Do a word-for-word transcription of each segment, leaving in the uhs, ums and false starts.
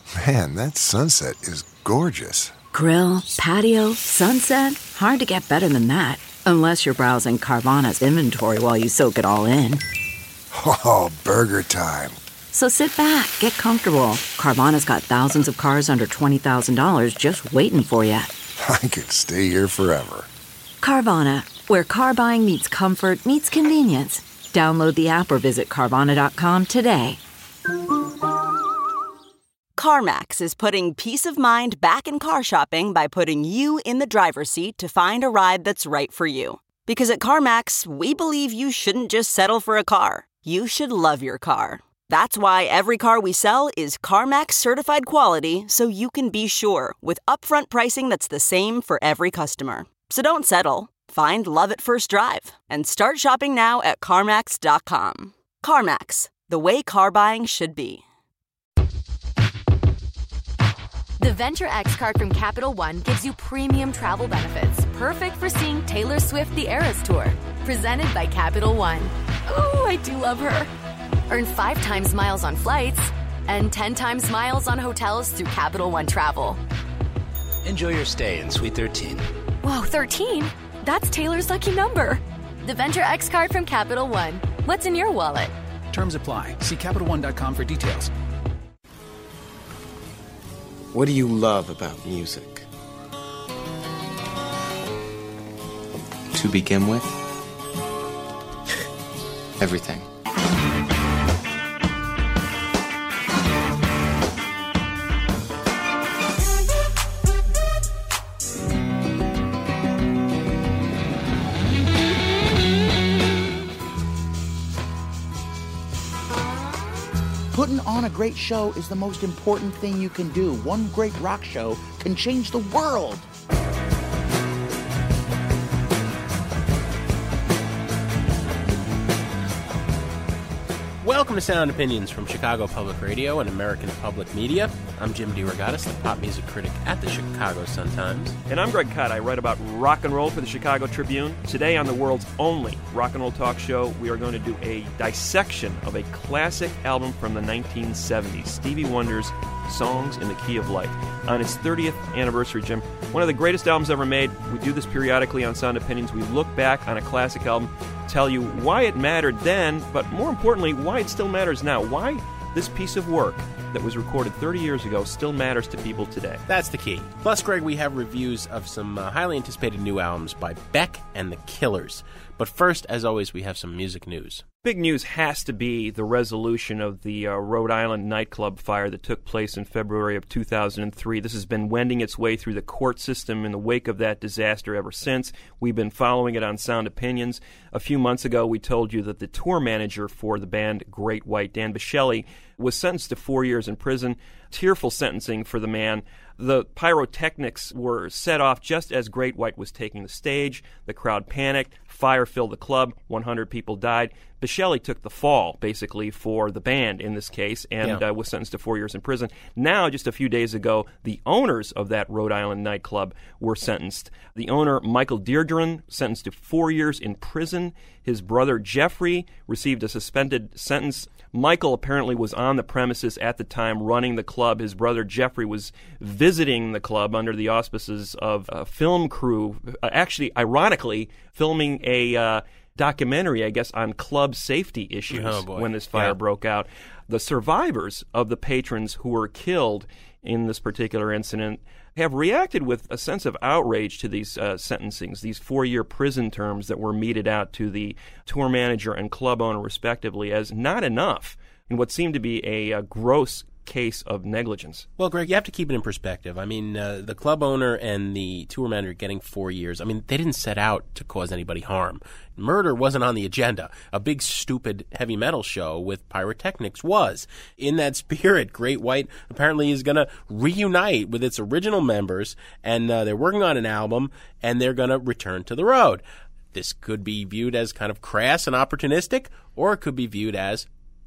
Man, that sunset is gorgeous. Grill, patio, sunset. Hard to get better than that. Unless you're browsing Carvana's inventory while you soak it all in. Oh, burger time. So sit back, get comfortable. Carvana's got thousands of cars under twenty thousand dollars just waiting for you. I could stay here forever. Carvana, where car buying meets comfort, meets convenience. Download the app or visit Carvana dot com today. CarMax is putting peace of mind back in car shopping by putting you in the driver's seat to find a ride that's right for you. Because at CarMax, we believe you shouldn't just settle for a car. You should love your car. That's why every car we sell is CarMax certified quality, so you can be sure with upfront pricing that's the same for every customer. So don't settle. Find love at first drive and start shopping now at CarMax dot com. CarMax, the way car buying should be. The Venture X card from Capital One gives you premium travel benefits, perfect for seeing Taylor Swift the Eras Tour. Presented by Capital One. Ooh, I do love her. Earn five times miles on flights and ten times miles on hotels through Capital One Travel. Enjoy your stay in Suite thirteen. Whoa, thirteen? That's Taylor's lucky number. The Venture X card from Capital One. What's in your wallet? Terms apply. See Capital One dot com for details. What do you love about music? To begin with, everything. Putting on a great show is the most important thing you can do. One great rock show can change the world. Welcome to Sound Opinions from Chicago Public Radio and American Public Media. I'm Jim DeRogatis, the pop music critic at the Chicago Sun-Times. And I'm Greg Kot. I write about rock and roll for the Chicago Tribune. Today on the world's only rock and roll talk show, we are going to do a dissection of a classic album from the nineteen seventies, Stevie Wonder's Songs in the Key of Life. On its thirtieth anniversary, Jim, one of the greatest albums ever made. We do this periodically on Sound Opinions. We look back on a classic album, tell you why it mattered then, but more importantly, why it still matters now. Why this piece of work that was recorded thirty years ago still matters to people today. That's the key. Plus, Greg, we have reviews of some uh, highly anticipated new albums by Beck and the Killers. But first, as always, we have some music news. Big news has to be the resolution of the uh, Rhode Island nightclub fire that took place in February of two thousand three. This has been wending its way through the court system in the wake of that disaster ever since. We've been following it on Sound Opinions. A few months ago, we told you that the tour manager for the band Great White, Dan Bicheli, was sentenced to four years in prison. Tearful sentencing for the man. The pyrotechnics were set off just as Great White was taking the stage. The crowd panicked. Fire filled the club. one hundred people died. Bicheli took the fall, basically, for the band in this case, and yeah. uh, was sentenced to four years in prison. Now, just a few days ago, the owners of that Rhode Island nightclub were sentenced. The owner, Michael Deirdren, sentenced to four years in prison. His brother, Jeffrey, received a suspended sentence. Michael apparently was on the premises at the time running the club. His brother, Jeffrey, was visiting the club under the auspices of a film crew, uh, actually, ironically, filming a uh, documentary, I guess, on club safety issues oh, boy. when this fire yeah. broke out. The survivors of the patrons who were killed in this particular incident have reacted with a sense of outrage to these uh, sentencings, these four-year prison terms that were meted out to the tour manager and club owner, respectively, as not enough in what seemed to be a, a gross case of negligence. Well, Greg, you have to keep it in perspective. I mean, uh, the club owner and the tour manager getting four years, I mean, they didn't set out to cause anybody harm. Murder wasn't on the agenda. A big, stupid heavy metal show with pyrotechnics was. In that spirit, Great White apparently is going to reunite with its original members, and uh, they're working on an album, and they're going to return to the road. This could be viewed as kind of crass and opportunistic, or it could be viewed as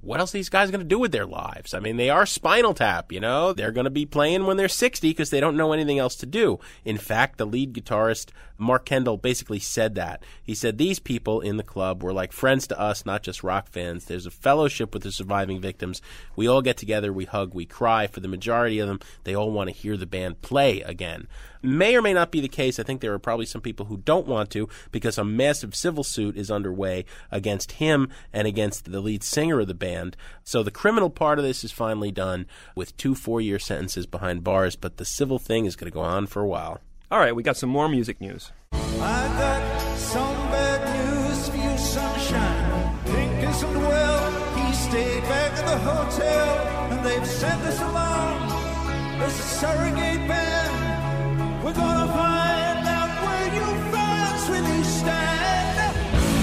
what else are these guys going to do with their lives? I mean, they are Spinal Tap, you know? They're going to be playing when they're sixty because they don't know anything else to do. In fact, the lead guitarist, Mark Kendall, basically said that. He said, these people in the club were like friends to us, not just rock fans. There's a fellowship with the surviving victims. We all get together, we hug, we cry. For the majority of them, they all want to hear the band play again. May or may not be the case. I think there are probably some people who don't want to because a massive civil suit is underway against him and against the lead singer of the band. So the criminal part of this is finally done with two four-year sentences behind bars, but the civil thing is going to go on for a while. All right, we got some more music news. I got some bad news for you, sunshine. Pink isn't well. He stayed back at the hotel, and they've sent us along as a surrogate band. We're gonna find out where you fans really stand.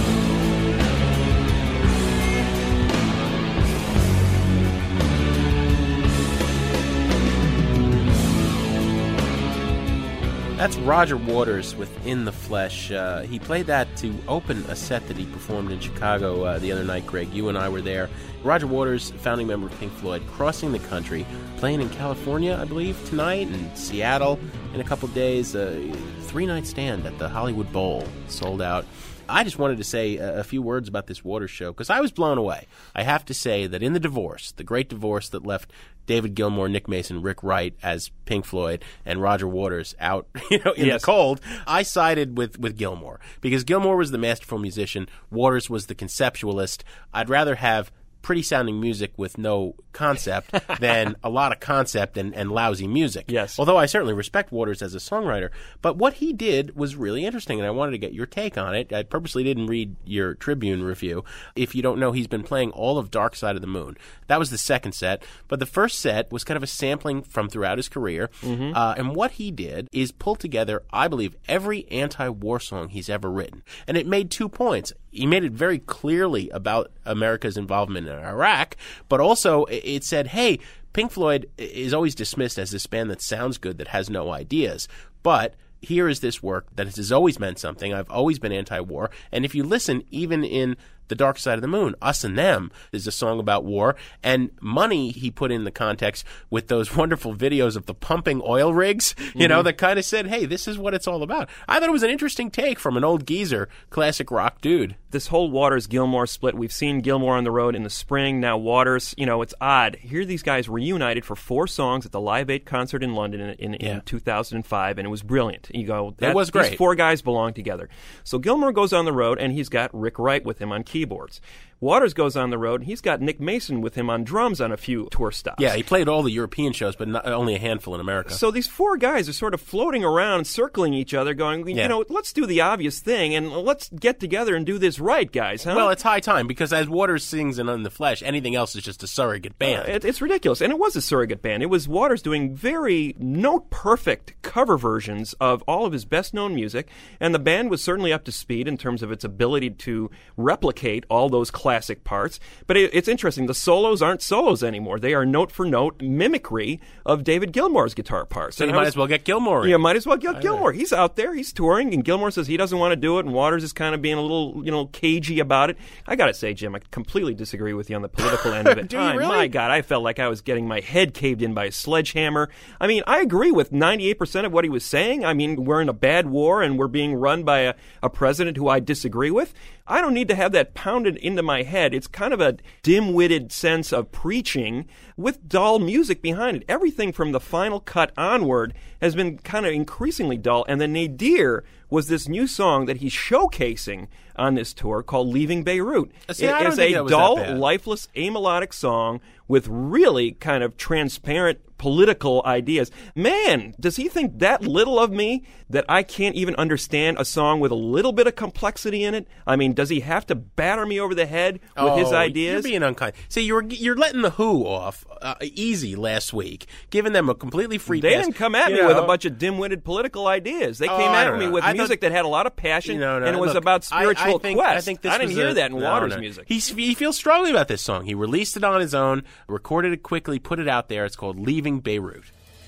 That's Roger Waters with In the Flesh. Uh, he played that to open a set that he performed in Chicago uh, the other night, Greg. You and I were there. Roger Waters, founding member of Pink Floyd, crossing the country, playing in California, I believe, tonight, and Seattle in a couple days. A three-night stand at the Hollywood Bowl, sold out. I just wanted to say a, a few words about this Waters show because I was blown away. I have to say that in the divorce, the great divorce that left David Gilmour, Nick Mason, Rick Wright as Pink Floyd, and Roger Waters out, you know, in yes. the cold, I sided with, with Gilmour because Gilmour was the masterful musician, Waters was the conceptualist. I'd rather have pretty sounding music with no concept than a lot of concept and, and lousy music. Yes. Although I certainly respect Waters as a songwriter. But what he did was really interesting, and I wanted to get your take on it. I purposely didn't read your Tribune review. If you don't know, he's been playing all of Dark Side of the Moon. That was the second set. But the first set was kind of a sampling from throughout his career. Mm-hmm. Uh, and what he did is pull together, I believe, every anti-war song he's ever written. And it made two points. He made it very clearly about America's involvement in Iraq, but also it said, hey, Pink Floyd is always dismissed as this band that sounds good, that has no ideas. But here is this work that has always meant something. I've always been anti-war. And if you listen, even in The Dark Side of the Moon, Us and Them is a song about war. And Money he put in the context with those wonderful videos of the pumping oil rigs, you mm-hmm. know, that kind of said, hey, this is what it's all about. I thought it was an interesting take from an old geezer, classic rock dude. This whole Waters-Gilmour split, we've seen Gilmour on the road in the spring, now Waters. You know, it's odd. Here these guys reunited for four songs at the Live Aid concert in London in, in, yeah. in two thousand five, and it was brilliant. You go, that, it was great. These four guys belong together. So Gilmour goes on the road, and he's got Rick Wright with him on keyboards. Waters goes on the road, and he's got Nick Mason with him on drums on a few tour stops. Yeah, he played all the European shows, but not, only a handful in America. So these four guys are sort of floating around, circling each other, going, you yeah. know, let's do the obvious thing, and let's get together and do this right, guys, huh? Well, it's high time, because as Waters sings in In the Flesh, anything else is just a surrogate band. Uh, it, it's ridiculous, and it was a surrogate band. It was Waters doing very note-perfect cover versions of all of his best-known music, and the band was certainly up to speed in terms of its ability to replicate all those classic parts. But it, it's interesting. The solos aren't solos anymore. They are note-for-note mimicry of David Gilmour's guitar parts. So and you might was, as well get Gilmour in. Yeah, might as well get Gilmour. He's out there. He's touring, and Gilmour says he doesn't want to do it, and Waters is kind of being a little, you know, cagey about it. I got to say, Jim, I completely disagree with you on the political end of it. Do you I, really? My God, I felt like I was getting my head caved in by a sledgehammer. I mean, I agree with ninety-eight percent of what he was saying. I mean, we're in a bad war, and we're being run by a, a president who I disagree with. I don't need to have that pounded into my head. It's kind of a dim-witted sense of preaching with dull music behind it. Everything from the Final Cut onward has been kind of increasingly dull. And the Nadir was this new song that he's showcasing on this tour called Leaving Beirut. See, it is a dull, lifeless, amelodic song with really kind of transparent political ideas. Man, does he think that little of me that I can't even understand a song with a little bit of complexity in it? I mean, does he have to batter me over the head with oh, his ideas? You're being unkind. See, you're you're letting the Who off uh, easy last week, giving them a completely free They pass. didn't come at you me know, with a bunch of dim-witted political ideas. They oh, came at me know. with I music thought, that had a lot of passion, you know, no, and it was look, about spiritual I, I think, quest. I, think this I didn't was hear a, that in no, Waters' no. music. He's, he feels strongly about this song. He released it on his own, recorded it quickly, put it out there. It's called Leaving Beirut.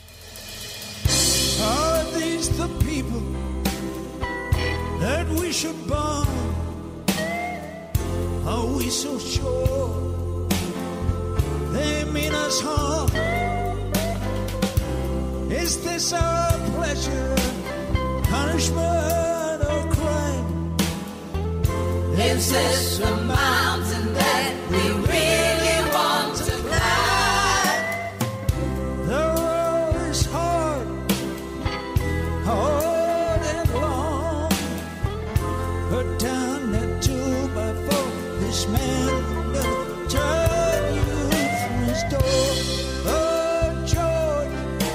Are these the people that we should bomb? Are we so sure they mean us harm. Is this our pleasure, punishment, or crime? Is this the mountain that we really want to climb? The road is hard, hard and long, but down that two by four, this man will turn you through his door. Oh, joy,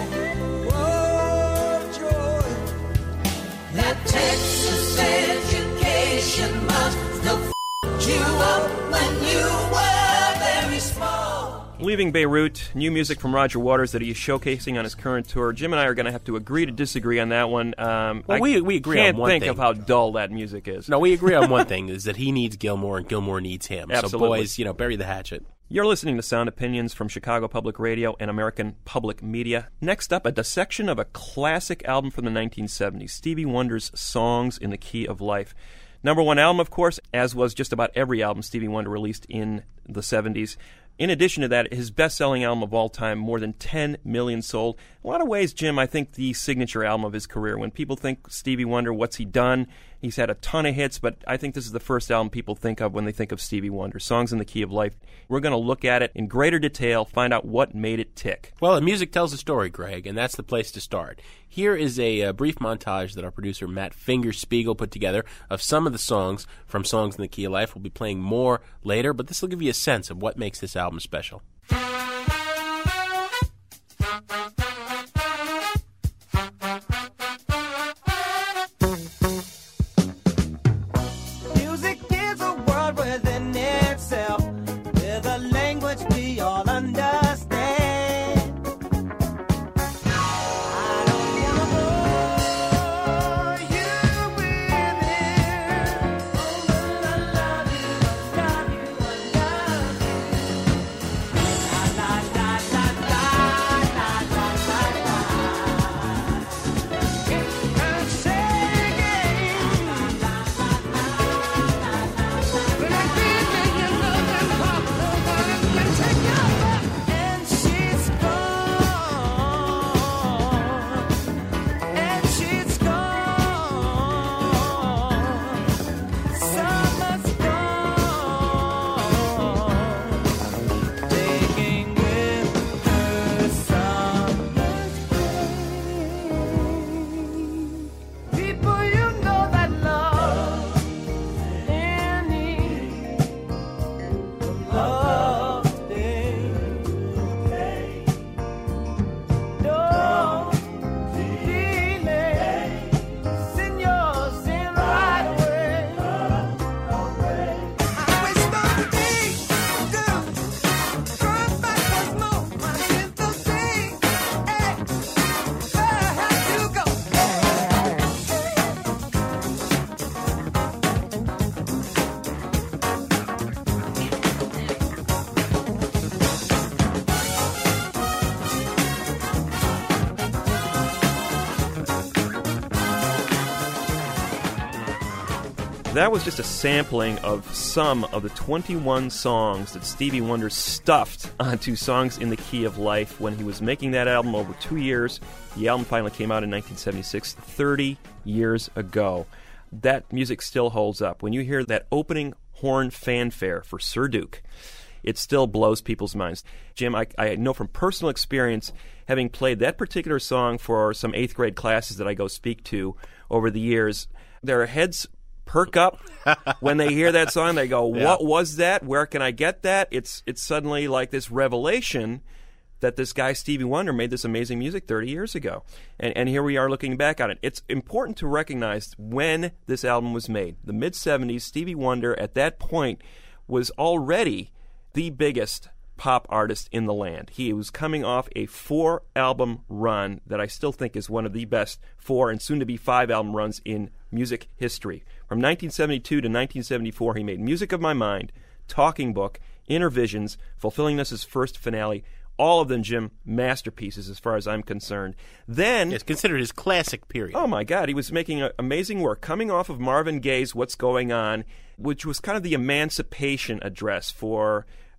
oh, joy. That Texas education must have f***ed you up when you were very small. Leaving Beirut, new music from Roger Waters that he is showcasing on his current tour. Jim and I are going to have to agree to disagree on that one. Um, Well, I we- we agree can't on one think thing. of how dull that music is. No, we agree on one thing, is that he needs Gilmore and Gilmore needs him. So, Absolutely. boys, you know, bury the hatchet. You're listening to Sound Opinions from Chicago Public Radio and American Public Media. Next up, a dissection of a classic album from the nineteen seventies, Stevie Wonder's Songs in the Key of Life. Number one album, of course, as was just about every album Stevie Wonder released in the seventies. In addition to that, his best-selling album of all time, more than ten million sold. In a lot of ways, Jim, I think the signature album of his career. When people think Stevie Wonder, what's he done? He's had a ton of hits, but I think this is the first album people think of when they think of Stevie Wonder, Songs in the Key of Life. We're going to look at it in greater detail, find out what made it tick. Well, the music tells a story, Greg, and that's the place to start. Here is a, uh brief montage that our producer Matt Fingerspiegel put together of some of the songs from Songs in the Key of Life. We'll be playing more later, but this will give you a sense of what makes this album special. Music is a world within itself, with a language we all understand. I don't wanna bore you with it. Oh, I love you, I love you, I love you. La la la la la la la la la. And say again. When I give you your love and heart, nobody can take your love. And she's gone. And she's gone. Summer's gone. Taking with her summer's break. People, you know that love and need love today. Don't delay. Send yours in right away. I wish the day could turn back once more. My sympathy, hey, where have you gone? That was just a sampling of some of the twenty-one songs that Stevie Wonder stuffed onto Songs in the Key of Life when he was making that album over two years. The album finally came out in nineteen seventy-six, thirty years ago. That music still holds up. When you hear that opening horn fanfare for Sir Duke, it still blows people's minds. Jim, I, I know from personal experience, having played that particular song for some eighth grade classes that I go speak to over the years, their heads perk up when they hear that song. They go, Yeah. what was that? Where can I get that? It's it's suddenly like this revelation that this guy Stevie Wonder made this amazing music thirty years ago. And, and here we are looking back on it. It's important to recognize when this album was made. The mid-seventies, Stevie Wonder at that point was already the biggest pop artist in the land. He was coming off a four-album run that I still think is one of the best four and soon-to-be five-album runs in music history. From nineteen seventy-two to nineteen seventy-four, he made Music of My Mind, Talking Book, Inner Visions, Fulfilling Us' First Finale. All of them, Jim, masterpieces as far as I'm concerned. Then... It's considered his classic period. Oh, my God. He was making a, amazing work. Coming off of Marvin Gaye's What's Going On, which was kind of the emancipation address for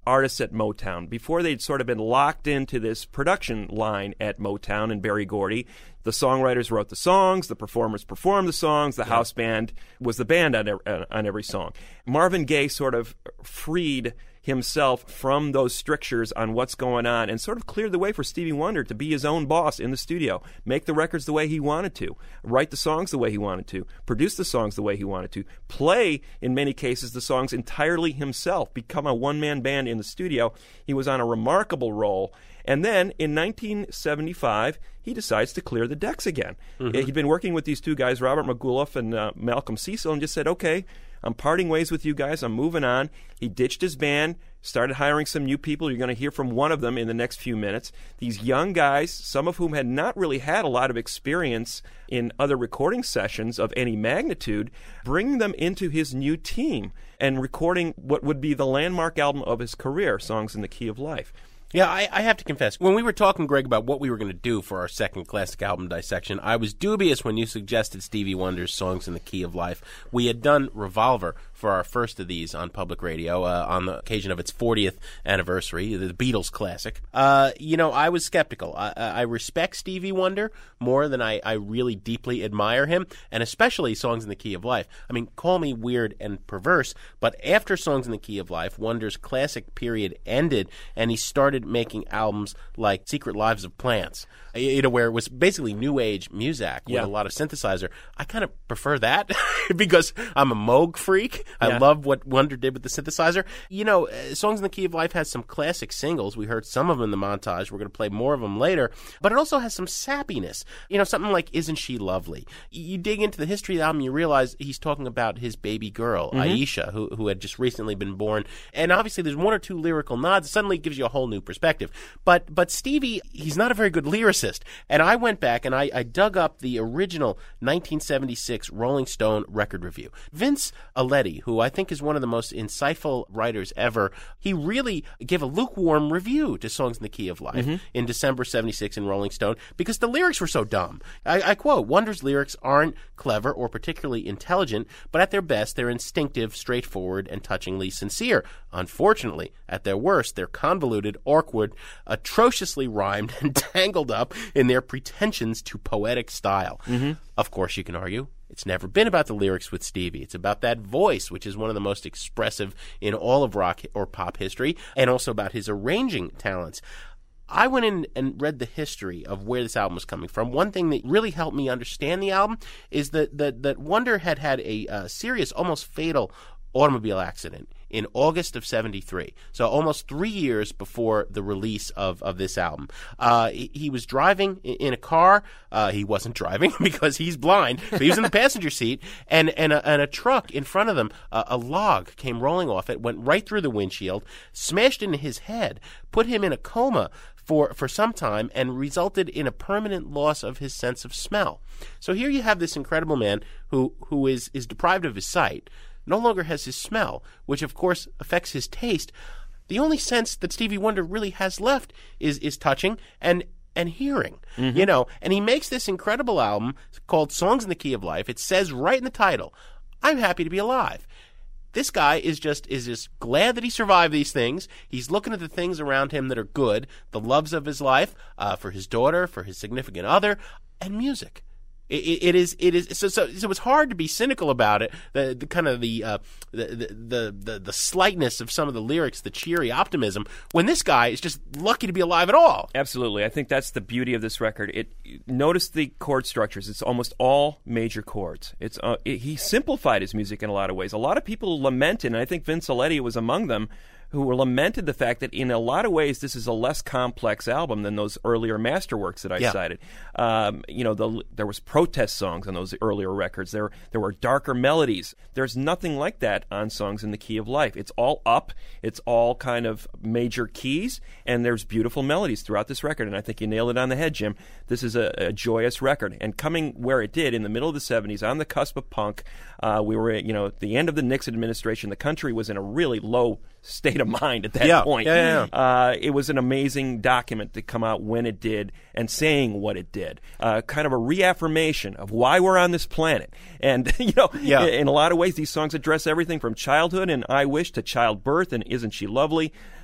artists at Motown. Before they'd sort of been locked into this production line at Motown and Berry Gordy, the songwriters wrote the songs, the performers performed the songs, the yeah. house band was the band on, uh, on every song. Marvin Gaye sort of freed himself from those strictures on what's going on and sort of cleared the way for Stevie Wonder to be his own boss in the studio, make the records the way he wanted to, write the songs the way he wanted to, produce the songs the way he wanted to, play, in many cases, the songs entirely himself, become a one-man band in the studio. He was on a remarkable roll. And then in nineteen seventy-five, he decides to clear the decks again. Mm-hmm. He'd been working with these two guys, Robert McGoolf and uh, Malcolm Cecil, and just said, okay, I'm parting ways with you guys. I'm moving on. He ditched his band, started hiring some new people. You're going to hear from one of them in the next few minutes. These young guys, some of whom had not really had a lot of experience in other recording sessions of any magnitude, bringing them into his new team and recording what would be the landmark album of his career, Songs in the Key of Life. Yeah, I, I have to confess, when we were talking, Greg, about what we were going to do for our second classic album dissection, I was dubious when you suggested Stevie Wonder's Songs in the Key of Life. We had done Revolver for our first of these on public radio uh, on the occasion of its fortieth anniversary, the Beatles classic. Uh, you know, I was skeptical. I, I respect Stevie Wonder more than I, I really deeply admire him, and especially Songs in the Key of Life. I mean, call me weird and perverse, but after Songs in the Key of Life, Wonder's classic period ended, and he started making albums like Secret Lives of Plants, you know, where it was basically new age music with yeah. a lot of synthesizer. I kind of prefer that because I'm a Moog freak. I yeah. love what Wonder did with the synthesizer. You know, uh, Songs in the Key of Life has some classic singles. We heard some of them in the montage. We're going to play more of them later. But it also has some sappiness. You know, something like Isn't She Lovely? You dig into the history of the album, you realize he's talking about his baby girl, mm-hmm. Aisha, who, who had just recently been born. And obviously there's one or two lyrical nods. Suddenly it gives you a whole new perspective. But but Stevie, he's not a very good lyricist. And I went back and I, I dug up the original nineteen seventy-six Rolling Stone record review. Vince Aletti, who I think is one of the most insightful writers ever, he really gave a lukewarm review to Songs in the Key of Life mm-hmm. in December seventy-six in Rolling Stone because the lyrics were so dumb. I, I quote, Wonder's lyrics aren't clever or particularly intelligent, but at their best, they're instinctive, straightforward, and touchingly sincere. Unfortunately, at their worst, they're convoluted, awkward, atrociously rhymed, and tangled up in their pretensions to poetic style. Mm-hmm. Of course, you can argue it's never been about the lyrics with Stevie. It's about that voice, which is one of the most expressive in all of rock or pop history, and also about his arranging talents. I went in and read the history of where this album was coming from. One thing that really helped me understand the album is that that, that Wonder had had a uh, serious, almost fatal automobile accident in August of seventy-three, so almost three years before the release of, of this album. Uh, he, he was driving in a car. Uh, he wasn't driving because he's blind, but he was in the passenger seat, and, and, a, and a truck in front of them, uh, a log came rolling off it, went right through the windshield, smashed into his head, put him in a coma for, for some time, and resulted in a permanent loss of his sense of smell. So here you have this incredible man who, who is, is deprived of his sight, no longer has his smell, which of course affects his taste. The only sense that Stevie Wonder really has left is is touching and and hearing, mm-hmm. you know. And he makes this incredible album called Songs in the Key of Life. It says right in the title, I'm happy to be alive. This guy is just is just glad that he survived these things. He's looking at the things around him that are good, the loves of his life, uh, for his daughter, for his significant other, and music. It, it is. It is. So, so, so it's hard to be cynical about it. The, the kind of the, uh, the, the the the slightness of some of the lyrics, the cheery optimism, when this guy is just lucky to be alive at all. Absolutely, I think that's the beauty of this record. It notice the chord structures. It's almost all major chords. It's uh, it, he simplified his music in a lot of ways. A lot of people lamented, and I think Vince Aletti was among them, who lamented the fact that in a lot of ways this is a less complex album than those earlier masterworks that I yeah. cited. Um, you know, the, there was protest songs on those earlier records. There, there were darker melodies. There's nothing like that on Songs in the Key of Life. It's all up. It's all kind of major keys, and there's beautiful melodies throughout this record. And I think you nailed it on the head, Jim. This is a, a joyous record. And coming where it did in the middle of the seventies, on the cusp of punk, uh, we were, you know, at the end of the Nixon administration. The country was in a really low state of mind at that yeah, point. Yeah, yeah, yeah. Uh, it was an amazing document to come out when it did and saying what it did. Uh, kind of a reaffirmation of why we're on this planet. And, you know, yeah. in a lot of ways, these songs address everything from childhood and I Wish to childbirth and Isn't She Lovely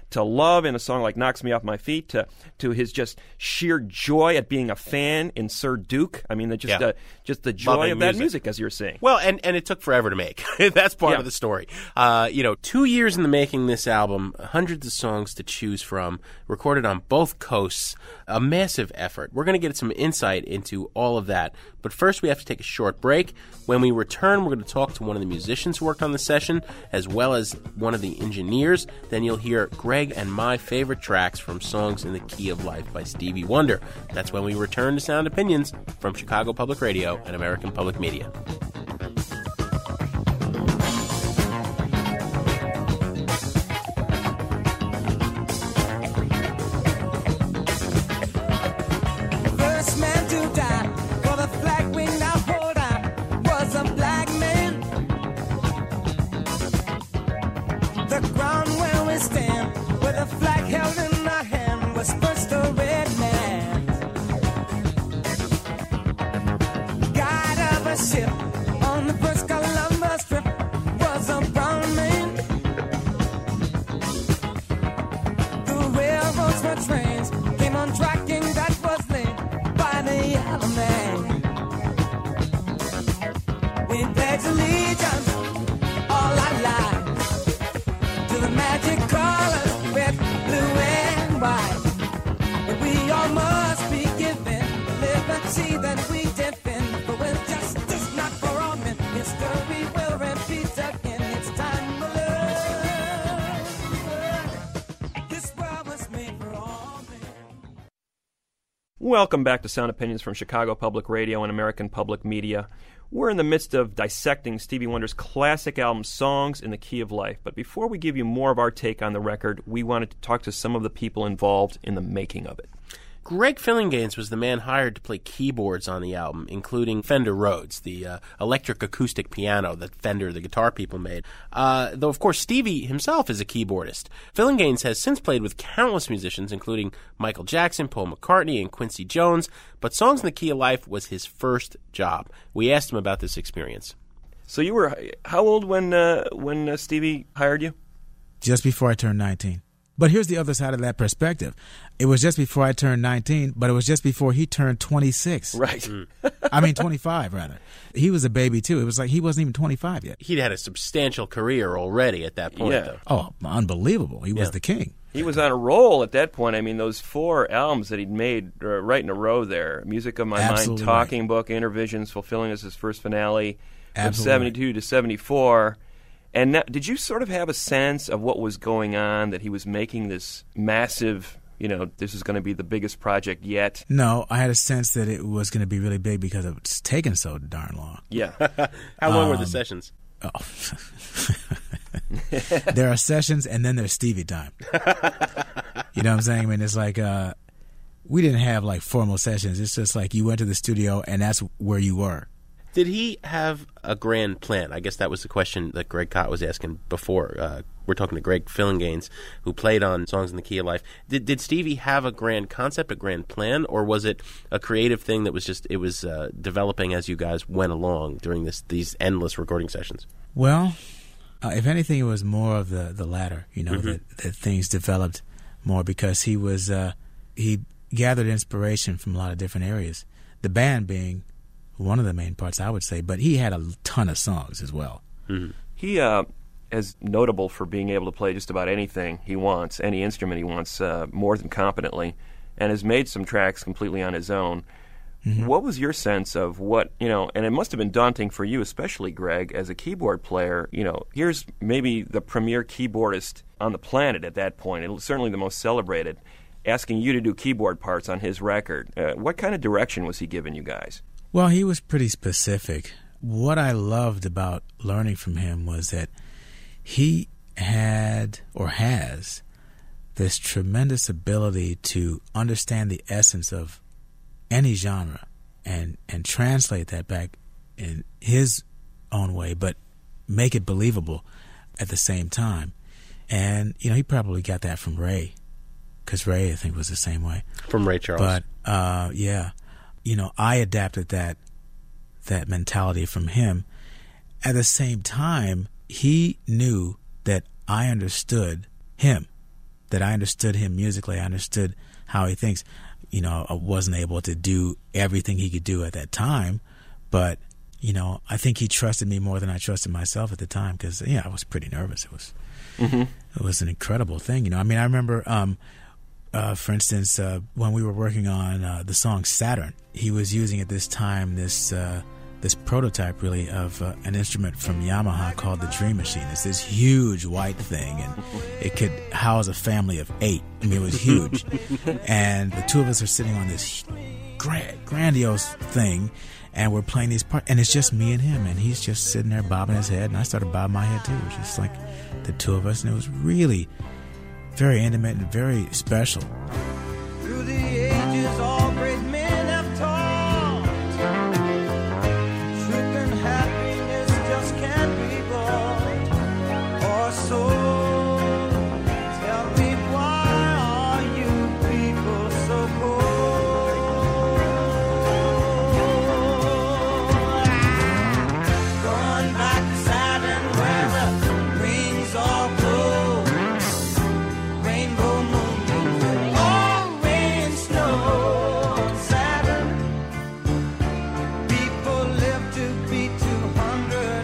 to love in a song like Knocks Me Off My Feet, to to his just sheer joy at being a fan in Sir Duke. I mean, the, just Yeah. uh, just the joy Loving of that music. music, as you're saying. Well, and, and it took forever to make. That's part Yeah. of the story. Uh, you know, two years in the making this album, hundreds of songs to choose from, recorded on both coasts, a massive effort. We're going to get some insight into all of that. But first, we have to take a short break. When we return, we're going to talk to one of the musicians who worked on the session, as well as one of the engineers. Then you'll hear Greg and my favorite tracks from Songs in the Key of Life by Stevie Wonder. That's when we return to Sound Opinions from Chicago Public Radio and American Public Media. First man to die for the flag we now hold out was a black man. The ground where we stand, with a flag held in our hand, was first a red man. Guide of a ship on the first Columbus trip was a brown man. The railroads were trains, came on tracking that was laid by the yellow man. We pledge allegiance all our lives to the magic colors, red, blue, and white. But we all must be given the liberty that we defend. But with justice not for all men, history will repeat again. It's time to learn. This world was made for all men. Welcome back to Sound Opinions from Chicago Public Radio and American Public Media. We're in the midst of dissecting Stevie Wonder's classic album, Songs in the Key of Life. But before we give you more of our take on the record, we wanted to talk to some of the people involved in the making of it. Greg Fillinganes was the man hired to play keyboards on the album, including Fender Rhodes, the uh, electric acoustic piano that Fender, the guitar people, made. Uh, though, of course, Stevie himself is a keyboardist. Fillinganes has since played with countless musicians, including Michael Jackson, Paul McCartney, and Quincy Jones, but Songs in the Key of Life was his first job. We asked him about this experience. So you were how old when uh, when uh, Stevie hired you? Just before I turned nineteen. But here's the other side of that perspective. It was just before I turned nineteen, but it was just before he turned twenty-six. Right. Mm. I mean, twenty-five, rather. He was a baby, too. It was like he wasn't even twenty-five yet. He'd had a substantial career already at that point, Yeah. though. Oh, unbelievable. He was Yeah. the king. He was on a roll at that point. I mean, those four albums that he'd made uh, right in a row there. Music of My Absolutely Mind, Talking Book, Intervisions, fulfilling as his first finale from Absolutely seventy-two to seventy-four. And now, did you sort of have a sense of what was going on, that he was making this massive, you know, this is going to be the biggest project yet? No, I had a sense that it was going to be really big because it's taken so darn long. Yeah. How long were the Um, sessions? Oh. There are sessions and then there's Stevie time. You know what I'm saying? I mean, it's like uh, we didn't have like formal sessions. It's just like you went to the studio and that's where you were. Did he have a grand plan? I guess that was the question that Greg Cott was asking before. Uh, we're talking to Greg Fillinganes, who played on Songs in the Key of Life. Did, did Stevie have a grand concept, a grand plan, or was it a creative thing that was just, it was uh, developing as you guys went along during this these endless recording sessions? Well, uh, if anything, it was more of the, the latter, you know, Mm-hmm. that, that things developed more because he was, uh, he gathered inspiration from a lot of different areas. The band being one of the main parts, I would say, but he had a ton of songs as well. Mm-hmm. He uh, is notable for being able to play just about anything he wants, any instrument he wants, uh, more than competently, and has made some tracks completely on his own. Mm-hmm. What was your sense of what, you know, and it must have been daunting for you, especially, Greg, as a keyboard player. You know, here's maybe the premier keyboardist on the planet at that point, and certainly the most celebrated, asking you to do keyboard parts on his record. Uh, what kind of direction was he giving you guys? Well, he was pretty specific. What I loved about learning from him was that he had or has this tremendous ability to understand the essence of any genre and, and translate that back in his own way, but make it believable at the same time. And, you know, he probably got that from Ray, because Ray, I think, was the same way. From Ray Charles. But, uh, yeah. You know, I adapted that that mentality from him. At the same time, he knew that I understood him, that I understood him musically. I understood how he thinks. You know, I wasn't able to do everything he could do at that time, but, you know, I think he trusted me more than I trusted myself at the time because, yeah, I was pretty nervous. It was mm-hmm. it was an incredible thing. You know, I mean, I remember, um, uh, for instance, uh, when we were working on uh, the song Saturn, he was using at this time this uh, this prototype, really, of uh, an instrument from Yamaha called the Dream Machine. It's this huge white thing, and it could house a family of eight. I mean, it was huge. And the two of us are sitting on this grand, grandiose thing, and we're playing these parts, and it's just me and him, and he's just sitting there bobbing his head, and I started bobbing my head too. It was just like the two of us, and it was really very intimate and very special. Through the ages, all great men have taught. Truth and happiness just can't be bought, or so. Tell me, why are you people so cold? Going back to Saturn, where the rings all glow. Rainbow moon, all rain, snow. Saturn, people live to be two hundred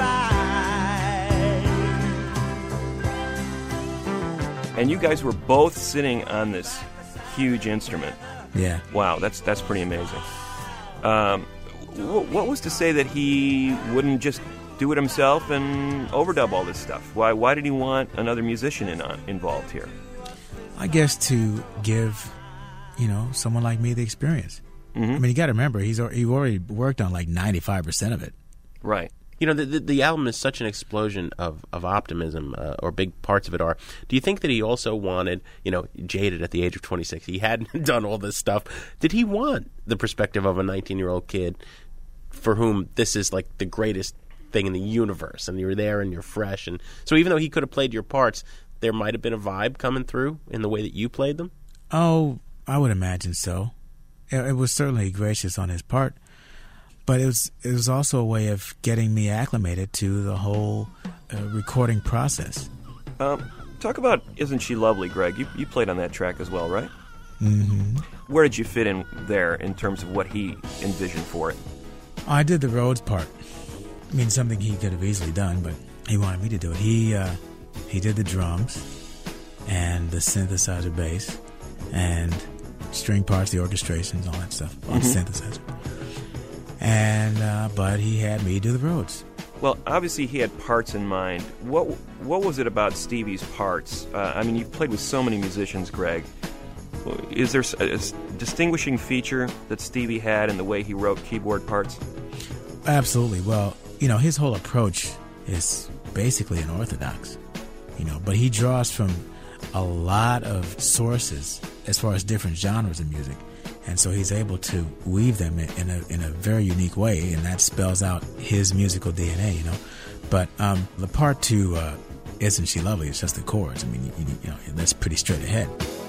five. And you guys were both sitting on this huge instrument. Yeah. Wow, that's that's pretty amazing. Um, wh- what was to say that he wouldn't just do it himself and overdub all this stuff? Why why did he want another musician in on, involved here? I guess to give, you know, someone like me the experience. Mm-hmm. I mean, you got to remember, he's al- he already worked on like ninety-five percent of it. Right. You know, the, the, the album is such an explosion of, of optimism, uh, or big parts of it are. Do you think that he also wanted, you know, jaded at the age of twenty-six, he hadn't done all this stuff. Did he want the perspective of a nineteen-year-old kid for whom this is like the greatest thing in the universe, and you're there and you're fresh? And so even though he could have played your parts, there might have been a vibe coming through in the way that you played them? Oh, I would imagine so. It, it was certainly gracious on his part. But it was it was also a way of getting me acclimated to the whole uh, recording process. Um, talk about Isn't She Lovely, Greg? You you played on that track as well, right? Mm-hmm. Where did you fit in there in terms of what he envisioned for it? I did the Rhodes part. I mean, something he could have easily done, but he wanted me to do it. He uh, he did the drums and the synthesizer bass and string parts, the orchestrations, all that stuff on Mm-hmm. synthesizer. And uh, but he had me do the Rhodes. Well, obviously he had parts in mind. What what was it about Stevie's parts? Uh, I mean, you've played with so many musicians, Greg. Is there a, a distinguishing feature that Stevie had in the way he wrote keyboard parts? Absolutely. Well, you know, his whole approach is basically unorthodox, you know, but he draws from a lot of sources as far as different genres of music. And so he's able to weave them in a in a very unique way, and that spells out his musical D N A, you know. But um, the part to uh, Isn't She Lovely is just the chords. I mean, you, you know, that's pretty straight ahead.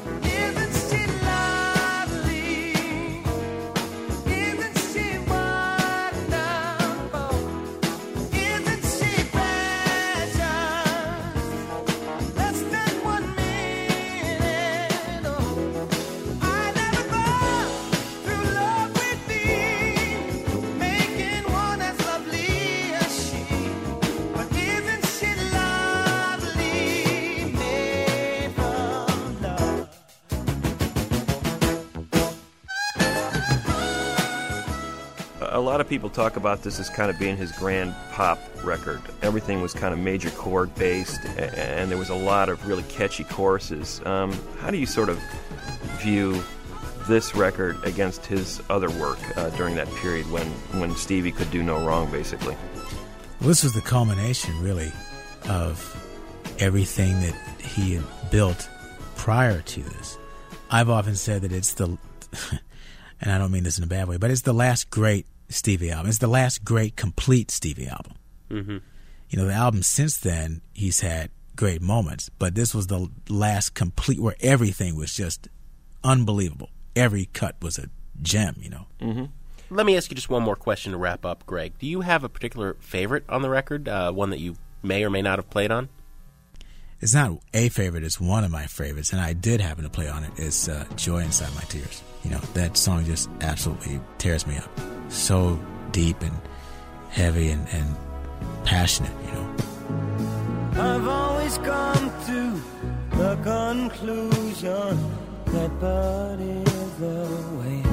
A lot of people talk about this as kind of being his grand pop record. Everything was kind of major chord based, and there was a lot of really catchy choruses. Um, how do you sort of view this record against his other work uh, during that period when, when Stevie could do no wrong, basically? Well, this was the culmination, really, of everything that he had built prior to this. I've often said that it's the, and I don't mean this in a bad way, but it's the last great Stevie album. It's the last great complete Stevie album. Mm-hmm. You know, the album since then, he's had great moments, but this was the last complete where everything was just unbelievable. Every cut was a gem, you know. Mm-hmm. Let me ask you just one more question to wrap up, Greg. Do you have a particular favorite on the record, uh, one that you may or may not have played on? it's not a favorite, it's one of my favorites, and I did happen to play on it. It's uh, Joy Inside My Tears. You know, that song just absolutely tears me up. So deep and heavy and, and passionate, you know. I've always come to the conclusion that but is the way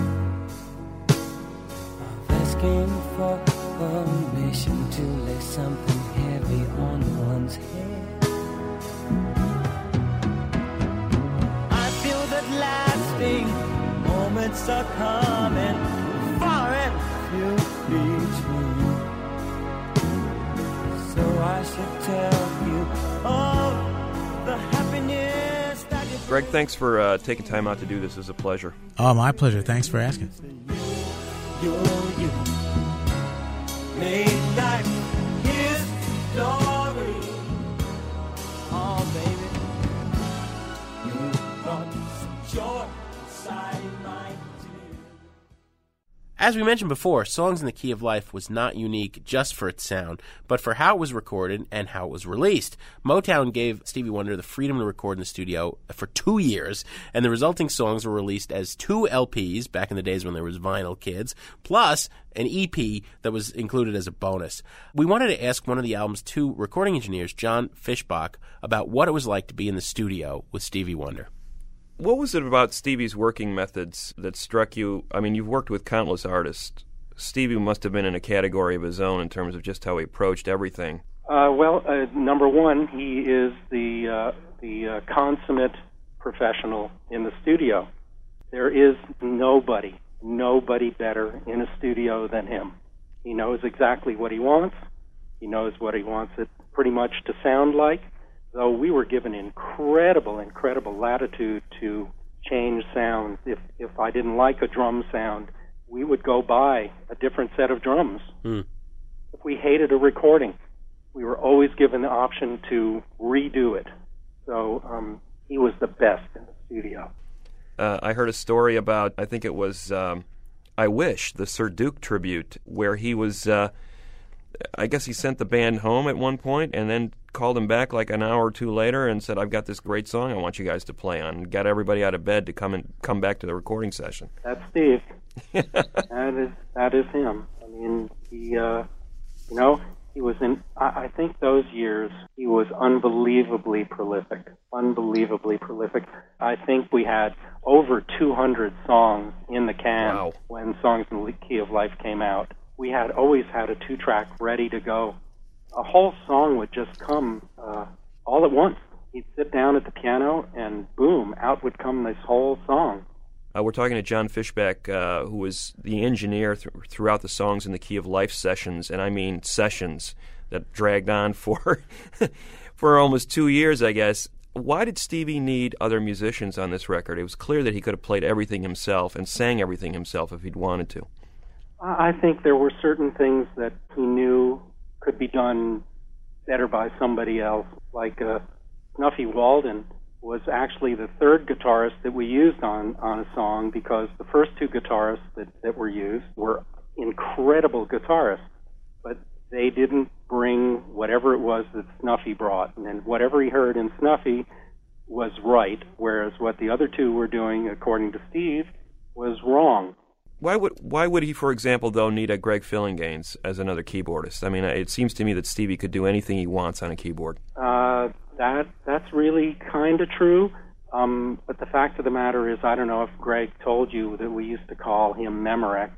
of asking for permission to lay something heavy on one's head. I feel that lasting moments are coming, far and few between. So I should tell you all the happiness that you Greg, thanks for uh, taking time out to do this. It was a pleasure. Oh, my pleasure. Thanks for asking. you, you made life his story. Oh, baby, you brought some joy inside my tears. As we mentioned before, Songs in the Key of Life was not unique just for its sound, but for how it was recorded and how it was released. Motown gave Stevie Wonder the freedom to record in the studio for two years, and the resulting songs were released as two L Ps back in the days when there was vinyl, kids, plus an E P that was included as a bonus. We wanted to ask one of the album's two recording engineers, John Fischbach, about what it was like to be in the studio with Stevie Wonder. What was it about Stevie's working methods that struck you? I mean, you've worked with countless artists. Stevie must have been in a category of his own in terms of just how he approached everything. Uh, well, uh, number one, he is the uh, the uh, consummate professional in the studio. There is nobody, nobody better in a studio than him. He knows exactly what he wants. He knows what he wants it pretty much to sound like. Though we were given incredible, incredible latitude to change sounds. If if I didn't like a drum sound, we would go buy a different set of drums. Mm. If we hated a recording, we were always given the option to redo it. So um, he was the best in the studio. Uh, I heard a story about, I think it was um, I Wish, the Sir Duke tribute, where he was, uh, I guess he sent the band home at one point and then called him back like an hour or two later and said, I've got this great song I want you guys to play on. Got everybody out of bed to come and come back to the recording session. That's Steve. that is that is him. I mean, he, uh, you know, he was in, I, I think those years, he was unbelievably prolific. Unbelievably prolific. I think we had over two hundred songs in the can wow. when Songs in the Key of Life came out. We had always had a two-track ready to go. A whole song would just come uh, all at once. He'd sit down at the piano, and boom, out would come this whole song. Uh, we're talking to John Fischbach, uh, who was the engineer th- throughout the Songs in the Key of Life sessions, and I mean sessions that dragged on for for almost two years, I guess. Why did Stevie need other musicians on this record? It was clear that he could have played everything himself and sang everything himself if he'd wanted to. I think there were certain things that he knew could be done better by somebody else. Like uh, Snuffy Walden was actually the third guitarist that we used on, on a song, because the first two guitarists that, that were used were incredible guitarists, but they didn't bring whatever it was that Snuffy brought. And whatever he heard in Snuffy was right, whereas what the other two were doing, according to Steve, was wrong. Why would why would he, for example, though, need a Greg Fillinganes as another keyboardist? I mean, it seems to me that Stevie could do anything he wants on a keyboard. Uh, that that's really kind of true. Um, but the fact of the matter is, I don't know if Greg told you that we used to call him Memorex,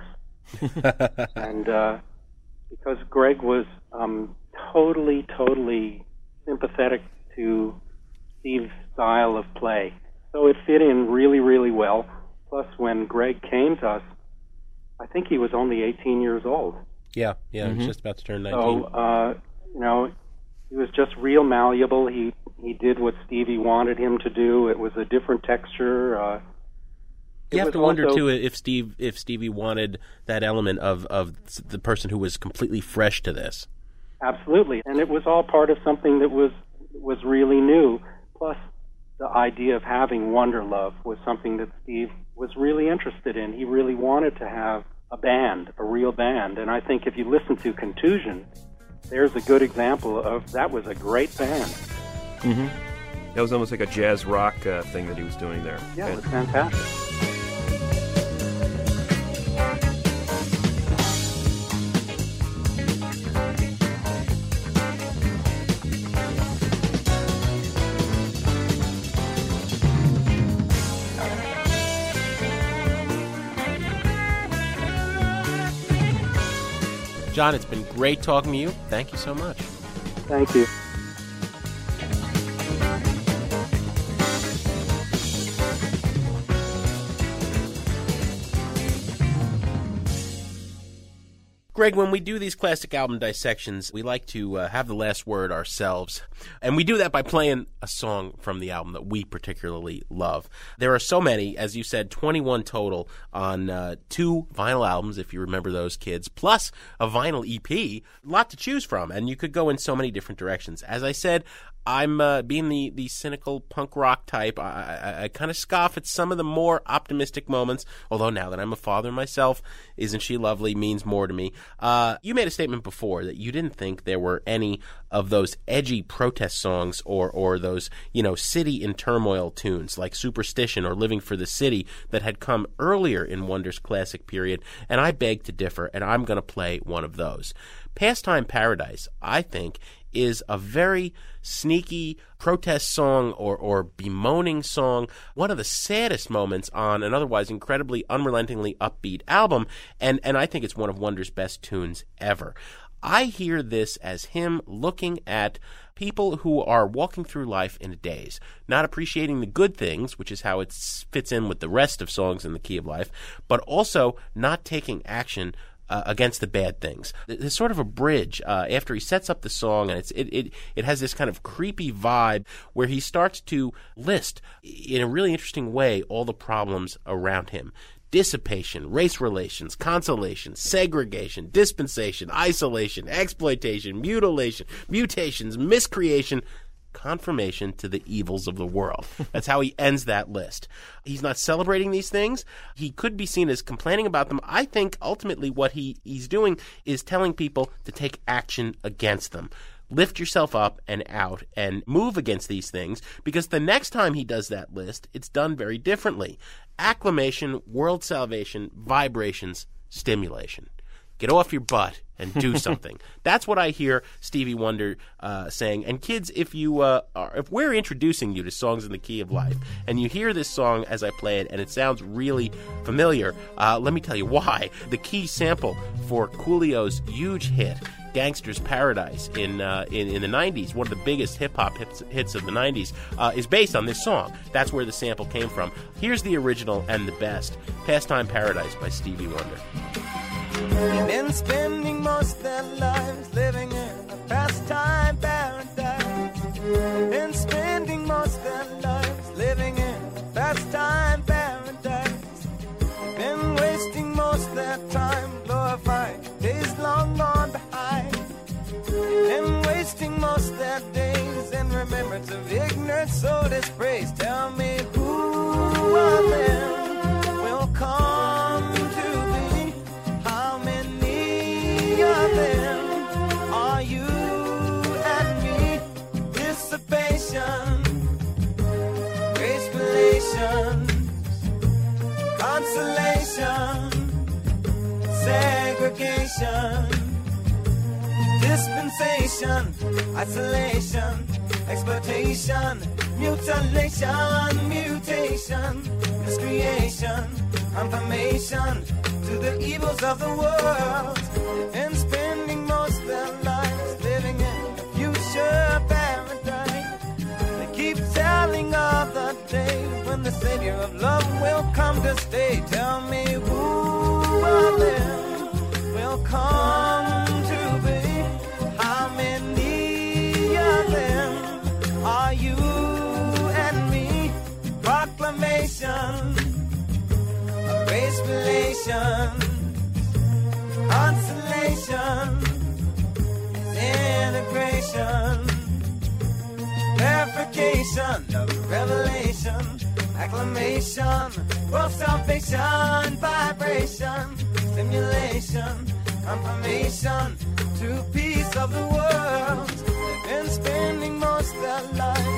and uh, because Greg was um, totally, totally sympathetic to Steve's style of play, so it fit in really, really well. Plus, when Greg came to us, I think he was only eighteen years old. Yeah, yeah, mm-hmm. he was just about to turn nineteen. So, uh, you know, he was just real malleable. He he did what Stevie wanted him to do. It was a different texture. Uh, you have to wonder, also, too, if Steve if Stevie wanted that element of, of the person who was completely fresh to this. Absolutely, and it was all part of something that was was really new. Plus, the idea of having Wonder Love was something that Steve was really interested in. He really wanted to have a band, a real band. And I think if you listen to Contusion, there's a good example of that was a great band. Mm-hmm. That was almost like a jazz rock uh, thing that he was doing there. Yeah, it And- was fantastic. John, it's been great talking to you. Thank you so much. Thank you. Greg, when we do these classic album dissections, we like to uh, have the last word ourselves. And we do that by playing a song from the album that we particularly love. There are so many, as you said, twenty-one total on uh, two vinyl albums, if you remember those, kids, plus a vinyl E P. A lot to choose from, and you could go in so many different directions. As I said, I'm uh, being the, the cynical punk rock type. I, I, I kind of scoff at some of the more optimistic moments, although now that I'm a father myself, Isn't She Lovely means more to me. Uh, you made a statement before that you didn't think there were any of those edgy protest songs or, or those, you know, city in turmoil tunes like Superstition or Living for the City that had come earlier in Wonder's classic period, and I beg to differ, and I'm going to play one of those. Pastime Paradise, I think, is a very sneaky protest song or, or bemoaning song, one of the saddest moments on an otherwise incredibly unrelentingly upbeat album, and, and I think it's one of Wonder's best tunes ever. I hear this as him looking at people who are walking through life in a daze, not appreciating the good things, which is how it fits in with the rest of Songs in the Key of Life, but also not taking action Uh, against the bad things. There's sort of a bridge uh, after he sets up the song, and it's, it, it, it has this kind of creepy vibe where he starts to list in a really interesting way all the problems around him. Dissipation, race relations, consolation, segregation, dispensation, isolation, exploitation, mutilation, mutations, miscreation, confirmation to the evils of the world. That's how he ends that list. He's not celebrating these things. He could be seen as complaining about them. I think ultimately what he, he's doing is telling people to take action against them. Lift yourself up and out and move against these things, because the next time he does that list, it's done very differently. Acclamation, world salvation, vibrations, stimulation. Get off your butt and do something. That's what I hear Stevie Wonder uh, saying. And kids, if you uh, are, if we're introducing you to Songs in the Key of Life, and you hear this song as I play it, and it sounds really familiar, uh, let me tell you why. The key sample for Coolio's huge hit, Gangster's Paradise, in uh, in, in the nineties, one of the biggest hip-hop hits, hits of the nineties, uh, is based on this song. That's where the sample came from. Here's the original and the best, Pastime Paradise by Stevie Wonder. They've been spending most of their lives living in a pastime paradise. Been spending most of their lives living in a pastime paradise. Been wasting most of their time glorifying days long gone behind. Been wasting most of their days in remembrance of ignorant soul dispraise. Tell me who of them will come to be? How many of them are you and me? Dissipation, grace relations, consolation, segregation, dispensation, isolation, exploitation, mutilation, mutation, miscreation, confirmation to the evils of the world, and spending most of their lives living in a future paradise. They keep telling of the day when the Savior of love will come to stay. Tell me who of them will come to be? How many of them are you and me? Proclamation, race relations, consolation, integration, verification of revelation, acclamation, world salvation, vibration, stimulation, confirmation to peace of the world. They've been spending most of their lives living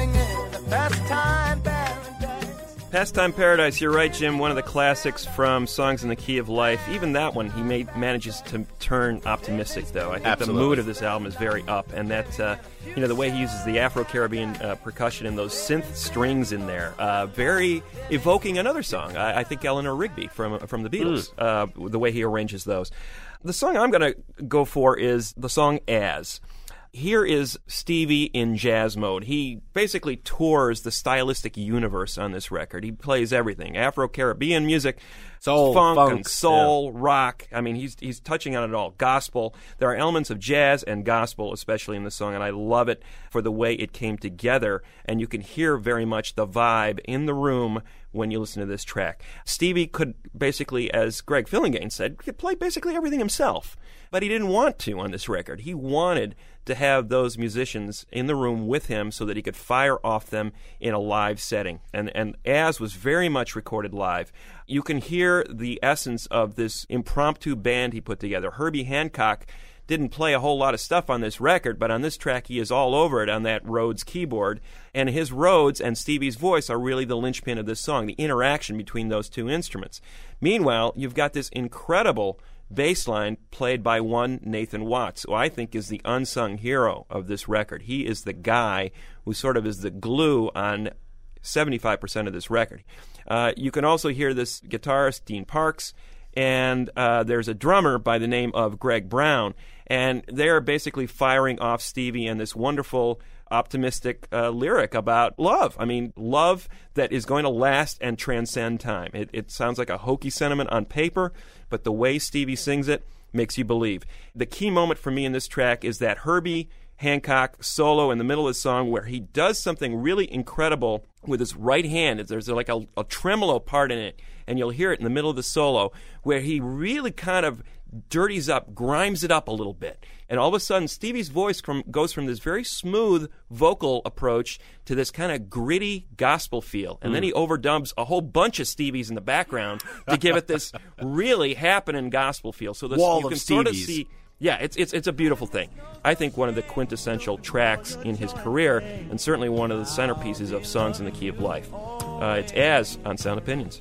singing the pastime paradise. Pastime Paradise, you're right, Jim. One of the classics from Songs in the Key of Life. Even that one, he made, manages to turn optimistic, though. I think Absolutely. the mood of this album is very up, and that, uh, you know, the way he uses the Afro-Caribbean uh, percussion and those synth strings in there, uh, very evoking another song. I, I think Eleanor Rigby from from the Beatles, mm. uh, the way he arranges those. The song I'm going to go for is the song As. Here is Stevie in jazz mode. He basically tours the stylistic universe on this record. He plays everything. Afro-Caribbean music, soul, funk, funk, and soul, yeah. rock. I mean, he's he's touching on it all. Gospel. There are elements of jazz and gospel, especially in the song, and I love it for the way it came together. And you can hear very much the vibe in the room when you listen to this track. Stevie could basically, as Greg Phillinganes said, could play basically everything himself. But he didn't want to on this record. He wanted to have those musicians in the room with him so that he could fire off them in a live setting. And and As was very much recorded live. You can hear the essence of this impromptu band he put together. Herbie Hancock didn't play a whole lot of stuff on this record, but on this track he is all over it on that Rhodes keyboard. And his Rhodes and Stevie's voice are really the linchpin of this song, the interaction between those two instruments. Meanwhile, you've got this incredible bass line played by one Nathan Watts, who I think is the unsung hero of this record. He is the guy who sort of is the glue on seventy-five percent of this record. Uh, you can also hear this guitarist, Dean Parks, and uh, there's a drummer by the name of Greg Brown, and they're basically firing off Stevie and this wonderful optimistic uh, lyric about love. I mean, love that is going to last and transcend time. It, it sounds like a hokey sentiment on paper, but the way Stevie sings it makes you believe. The key moment for me in this track is that Herbie Hancock solo in the middle of the song where he does something really incredible with his right hand. There's like a, a tremolo part in it, and you'll hear it in the middle of the solo where he really kind of dirties up, grimes it up a little bit. And all of a sudden, Stevie's voice from, goes from this very smooth vocal approach to this kind of gritty gospel feel. And mm. then he overdubs a whole bunch of Stevies in the background to give it this really happening gospel feel. So this, Wall you of can sort of Stevies. see... Yeah, it's it's it's a beautiful thing. I think one of the quintessential tracks in his career, and certainly one of the centerpieces of Songs in the Key of Life. Uh, it's As on Sound Opinions.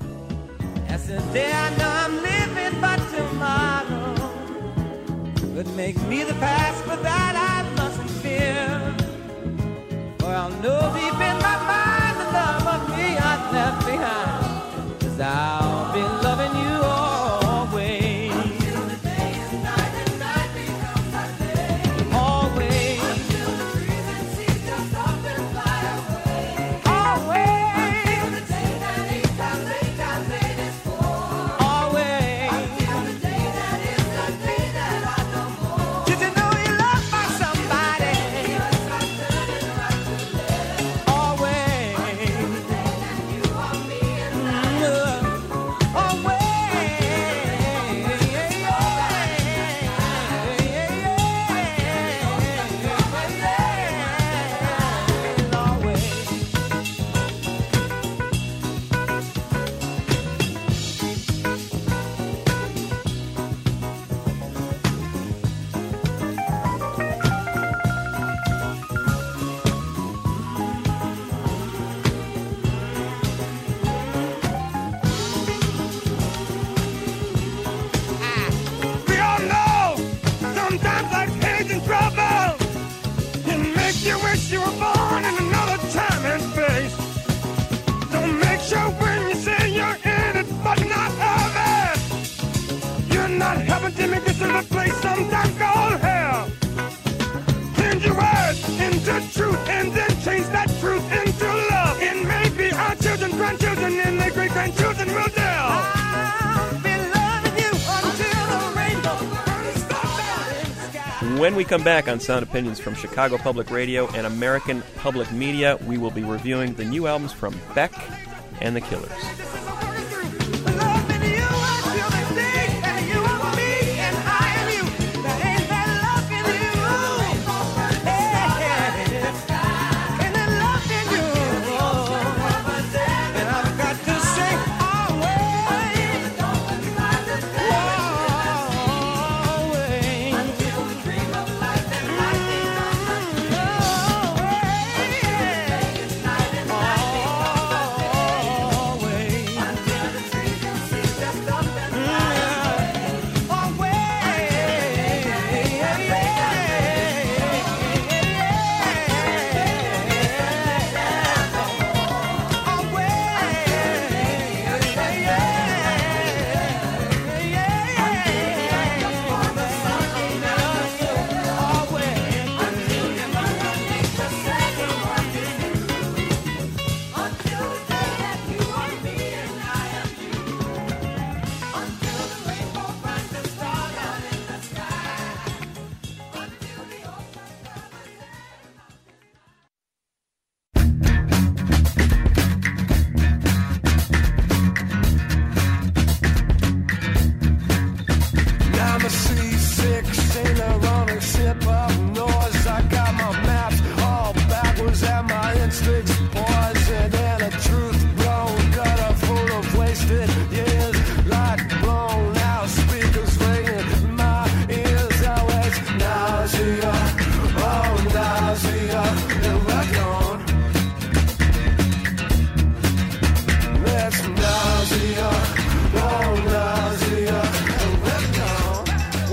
As the day I know I'm living, but tomorrow could make me the past, but that I mustn't fear. For I'll know deep in my mind the love of me I've left behind, 'cause I'll be loving you always. Until the day is night and night becomes my day. Always. Until the freezing sea comes up and fly away. Always. Until the day that ain't time, ain't time, ain't it for. Always. Until the day that is the day that I know more. Did you know you loved by somebody? Always. You are me and I. Always. We all know sometimes life's hands in trouble. It makes you wish you were born in another time and space. Don't make sure when you say you're in it, but not of it. You're not helping to make this in a place sometimes called hell. Change your words into truth and then change that truth into love. And maybe our children, grandchildren, and their great grandchildren will tell. I'll be loving you until the rainbow burns the sky. When we come back on Sound Opinions from Chicago Public Radio and American Public Media, we will be reviewing the new albums from Beck and the Killers. Loving you until the day that you are me and I am you. That ain't that loving you. Yeah. And that loving you. And I've got to say always. Always. Until the dream of life and life becomes a dream.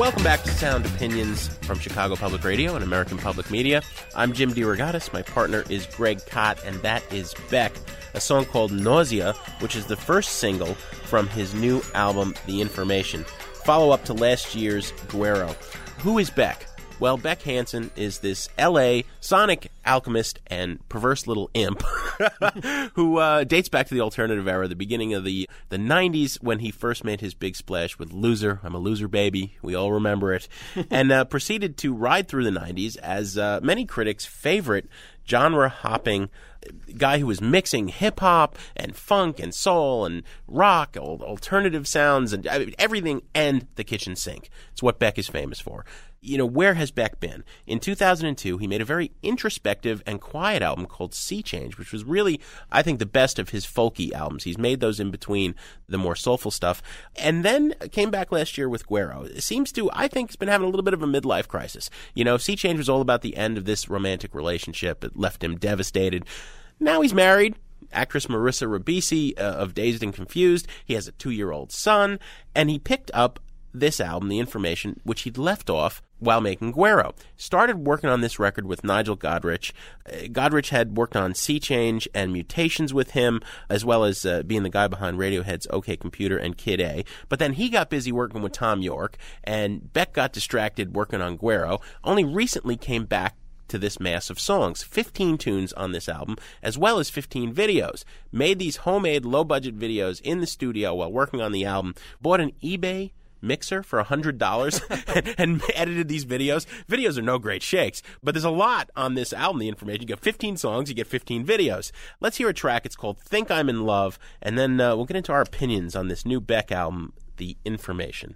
Welcome back to Sound Opinions from Chicago Public Radio and American Public Media. I'm Jim DeRogatis. My partner is Greg Kot, and that is Beck, a song called Nausea, which is the first single from his new album, The Information, follow-up to last year's Guero. Who is Beck? Well, Beck Hansen is this L A sonic alchemist and perverse little imp who uh, dates back to the alternative era, the beginning of the, the nineties, when he first made his big splash with Loser. I'm a Loser Baby. We all remember it. and uh, proceeded to ride through the nineties as uh, many critics' favorite genre-hopping guy who was mixing hip-hop and funk and soul and rock, alternative sounds, and I mean, everything, and the kitchen sink. It's what Beck is famous for. You know, where has Beck been? In two thousand two, he made a very introspective and quiet album called Sea Change, which was really, I think, the best of his folky albums. He's made those in between the more soulful stuff. And then came back last year with Guero. It seems to, I think, has been having a little bit of a midlife crisis. You know, Sea Change was all about the end of this romantic relationship. It left him devastated. Now he's married. Actress Marissa Ribisi uh, of Dazed and Confused. He has a two-year-old son. And he picked up this album, The Information, which he'd left off while making Guero. Started working on this record with Nigel Godrich. Uh, Godrich had worked on Sea Change and Mutations with him, as well as uh, being the guy behind Radiohead's OK Computer and Kid A. But then he got busy working with Tom York, and Beck got distracted working on Guero. Only recently came back to this mass of songs. fifteen tunes on this album, as well as fifteen videos. Made these homemade, low-budget videos in the studio while working on the album. Bought an eBay mixer for one hundred dollars and, and edited these videos. Videos are no great shakes, but there's a lot on this album, The Information. You get fifteen songs, you get fifteen videos. Let's hear a track. It's called Think I'm in Love, and then uh, we'll get into our opinions on this new Beck album, The Information.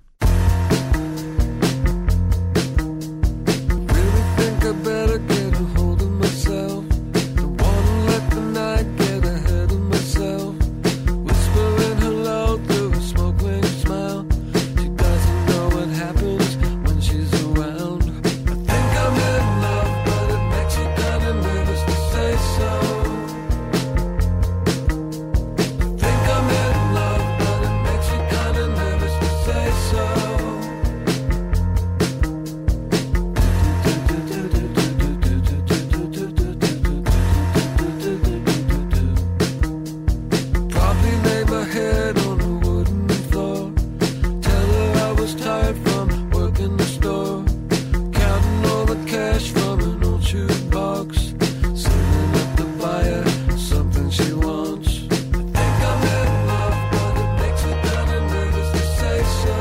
Really think I better get a hold of myself. Don't wanna let the night get ahead of myself. Whispering hello through a smoke ring smile. She doesn't know what happens when she's around. I think I'm in love, but it makes you kinda nervous to say so. I think I'm in love, but it makes you kinda nervous to say so. Probably lay my head on a wooden floor. Tell her I was tired from working the store. Counting all the cash from an old shoebox. Sending up to buy her something she wants. I think I'm in love, but it makes me kinda nervous to say so.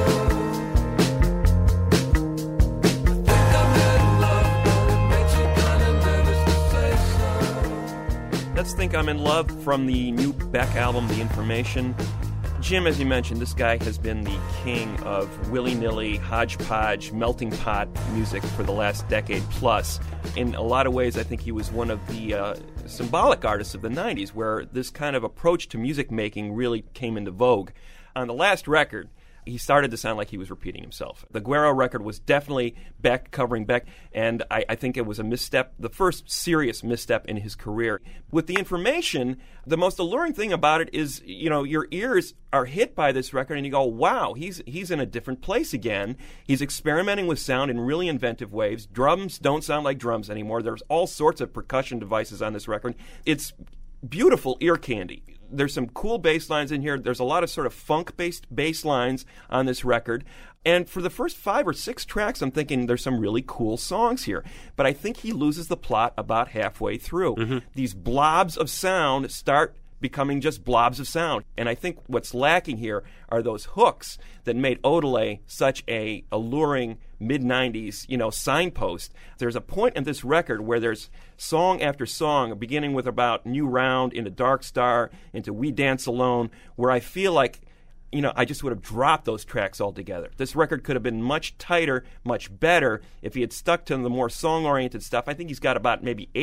I think I'm in love, but it makes me kinda nervous to say so. Let's Think I'm in Love from the new Beck album, The Information. Jim, as you mentioned, this guy has been the king of willy-nilly, hodgepodge, melting pot music for the last decade plus. In a lot of ways, I think he was one of the uh, symbolic artists of the nineties, where this kind of approach to music making really came into vogue. On the last record, he started to sound like he was repeating himself. The Guero record was definitely Beck covering Beck, and I, I think it was a misstep, the first serious misstep in his career. With The Information, the most alluring thing about it is, you know, your ears are hit by this record and you go, wow, he's he's in a different place again. He's experimenting with sound in really inventive ways. Drums don't sound like drums anymore. There's all sorts of percussion devices on this record. It's beautiful ear candy. There's some cool bass lines in here. There's a lot of sort of funk-based bass lines on this record. And for the first five or six tracks, I'm thinking there's some really cool songs here. But I think he loses the plot about halfway through. Mm-hmm. These blobs of sound start becoming just blobs of sound. And I think what's lacking here are those hooks that made Odelay such a alluring mid nineties, you know, signpost. There's a point in this record where there's song after song, beginning with about New Round, into Dark Star, into We Dance Alone, where I feel like, you know, I just would have dropped those tracks altogether. This record could have been much tighter, much better if he had stuck to the more song-oriented stuff. I think he's got about maybe eight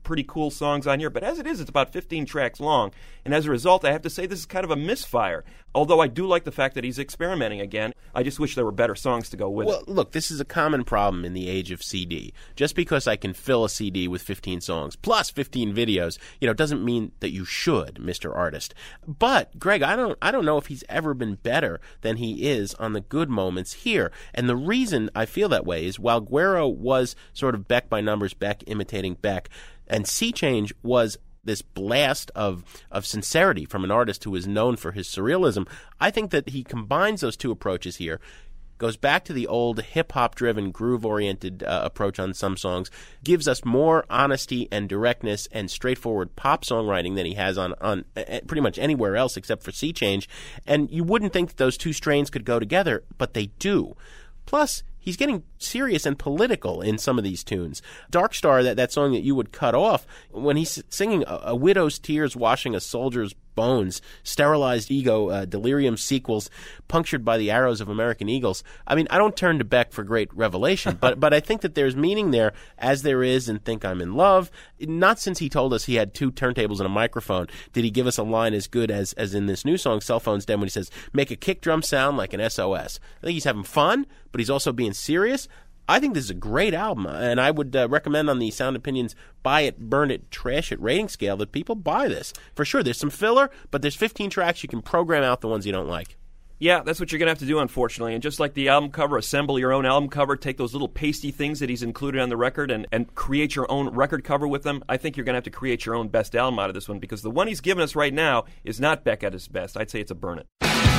pretty cool songs on here, but as it is, it's about fifteen tracks long. And as a result, I have to say this is kind of a misfire. Although I do like the fact that he's experimenting again. I just wish there were better songs to go with well, it. Well, look, this is a common problem in the age of C D. Just because I can fill a C D with fifteen songs plus fifteen videos, you know, doesn't mean that you should, Mister Artist. But, Greg, I don't I don't know if he's ever been better than he is on the good moments here. And the reason I feel that way is while Guero was sort of Beck by numbers, Beck imitating Beck, and Sea Change was this blast of of sincerity from an artist who is known for his surrealism, I think that he combines those two approaches here, goes back to the old hip-hop-driven, groove-oriented uh, approach on some songs, gives us more honesty and directness and straightforward pop songwriting than he has on, on uh, pretty much anywhere else except for Sea Change. And you wouldn't think that those two strains could go together, but they do. Plus, he's getting serious and political in some of these tunes. Dark Star, that, that song that you would cut off, when he's singing a, a widow's tears washing a soldier's bones, sterilized ego, uh, delirium sequels, punctured by the arrows of American eagles. I mean, I don't turn to Beck for great revelation, but but I think that there's meaning there, as there is in Think I'm in Love. Not since he told us he had two turntables and a microphone did he give us a line as good as, as in this new song, Cell Phone's Dead, when he says, make a kick drum sound like an S O S. I think he's having fun, but he's also being serious. I think this is a great album, and I would uh, recommend on the Sound Opinions buy it, burn it, trash it rating scale that people buy this. For sure, there's some filler, but there's fifteen tracks. You can program out the ones you don't like. Yeah, that's what you're going to have to do, unfortunately. And just like the album cover, assemble your own album cover, take those little pasty things that he's included on the record and, and create your own record cover with them. I think you're going to have to create your own best album out of this one, because the one he's given us right now is not Beck at his best. I'd say it's a burn it.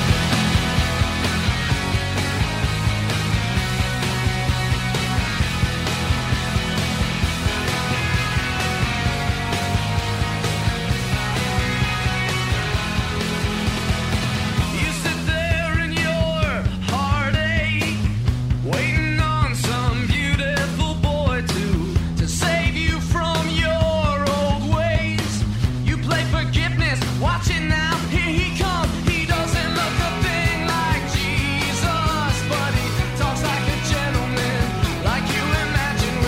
Watching now, here he comes. He doesn't look a thing like Jesus, but he talks like a gentleman, like you imagine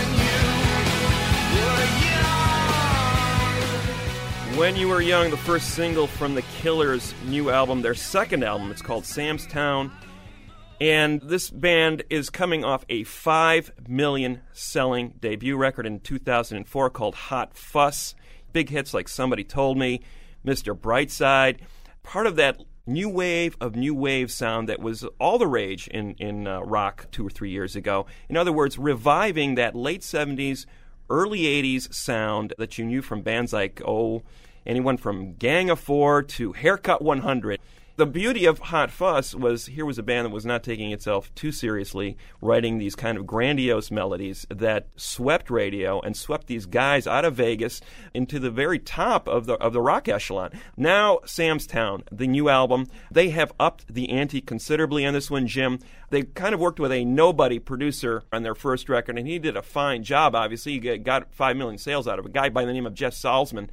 when you were young. When You Were Young, the first single from the Killers' new album, their second album. It's called Sam's Town. And this band is coming off a five million selling debut record in two thousand four called Hot Fuss. Big hits like Somebody Told Me, Mister Brightside, part of that new wave of new wave sound that was all the rage in, in uh, rock two or three years ago. In other words, reviving that late seventies, early eighties sound that you knew from bands like, oh, anyone from Gang of Four to Haircut one hundred. The beauty of Hot Fuss was here was a band that was not taking itself too seriously, writing these kind of grandiose melodies that swept radio and swept these guys out of Vegas into the very top of the of the rock echelon. Now, Sam's Town, the new album, they have upped the ante considerably on this one, Jim. They kind of worked with a nobody producer on their first record, and he did a fine job, obviously. He got five million sales out of it. A guy by the name of Jeff Salzman.